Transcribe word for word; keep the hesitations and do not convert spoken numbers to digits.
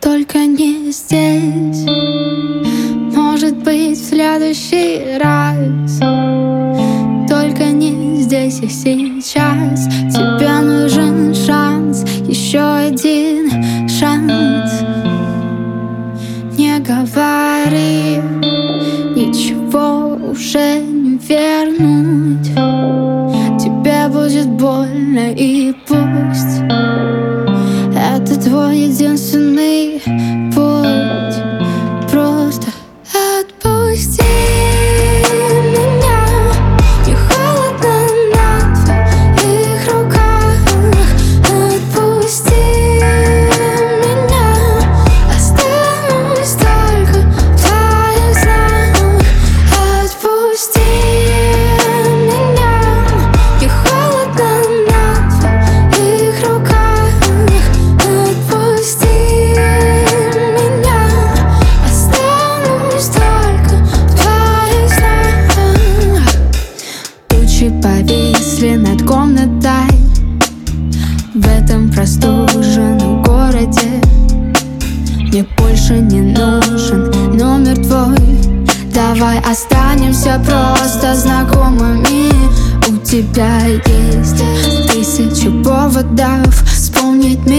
только не здесь. Может быть, в следующий раз, только не здесь и сейчас. Тебе нужен шанс, еще один шанс. Не говори, ничего уже не вернуть. Тебе будет больно, и пусть это твой единственный путь. Просто отпусти меня. Не холодно на твоих руках. Отпусти меня. Останусь только в твоих снах. Отпусти меня. Не холодно на твоих руках. Отпусти меня. Останусь только в твоих снах. Тучи повисли над комнатой в этом простуженном городе. Мне больше не нужен номер твой. Давай останемся просто знакомыми. У тебя есть тысячу поводов вспомнить меня.